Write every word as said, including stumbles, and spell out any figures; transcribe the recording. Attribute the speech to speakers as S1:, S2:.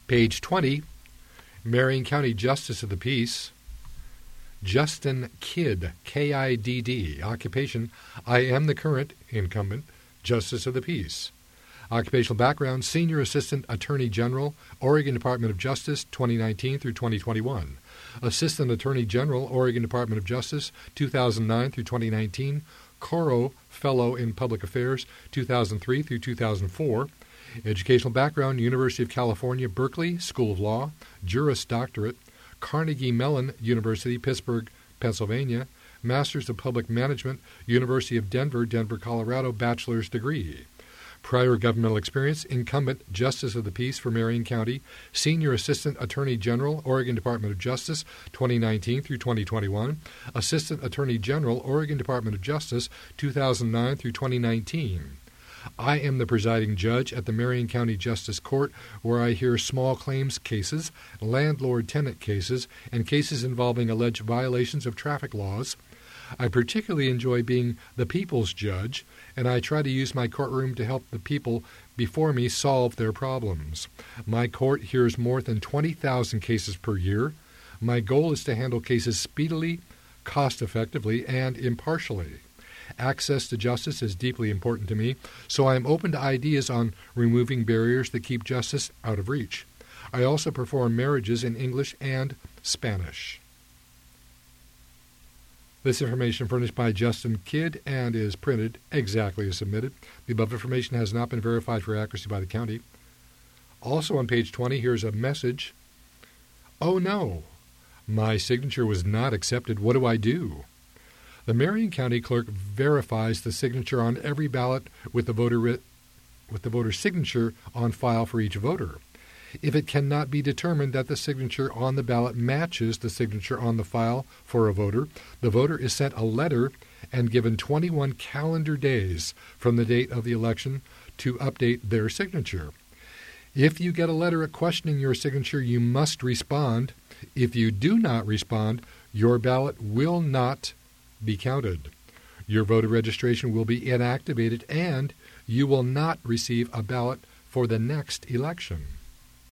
S1: Page twenty, Marion County Justice of the Peace, Justin Kidd, K I D D. Occupation, I am the current incumbent Justice of the Peace. Occupational background, Senior Assistant Attorney General, Oregon Department of Justice, twenty nineteen through twenty twenty-one. Assistant Attorney General, Oregon Department of Justice, two thousand nine through twenty nineteen. Coro Fellow in Public Affairs, two thousand three through two thousand four. Educational background, University of California, Berkeley, School of Law, Juris Doctorate, Carnegie Mellon University, Pittsburgh, Pennsylvania, Masters of Public Management, University of Denver, Denver, Colorado, bachelor's degree. Prior governmental experience, incumbent Justice of the Peace for Marion County, Senior Assistant Attorney General, Oregon Department of Justice, twenty nineteen through twenty twenty-one, Assistant Attorney General, Oregon Department of Justice, two thousand nine through twenty nineteen. I am the presiding judge at the Marion County Justice Court, where I hear small claims cases, landlord-tenant cases, and cases involving alleged violations of traffic laws. I particularly enjoy being the people's judge, and I try to use my courtroom to help the people before me solve their problems. My court hears more than twenty thousand cases per year. My goal is to handle cases speedily, cost-effectively, and impartially. Access to justice is deeply important to me, so I am open to ideas on removing barriers that keep justice out of reach. I also perform marriages in English and Spanish. This information furnished by Justin Kidd and is printed exactly as submitted. The above information has not been verified for accuracy by the county. Also on page twenty, here's a message. Oh no, my signature was not accepted. What do I do? The Marion County Clerk verifies the signature on every ballot with the voter ri- with the voter's signature on file for each voter. If it cannot be determined that the signature on the ballot matches the signature on the file for a voter, the voter is sent a letter and given twenty-one calendar days from the date of the election to update their signature. If you get a letter questioning your signature, you must respond. If you do not respond, your ballot will not be counted. Your voter registration will be inactivated, and you will not receive a ballot for the next election.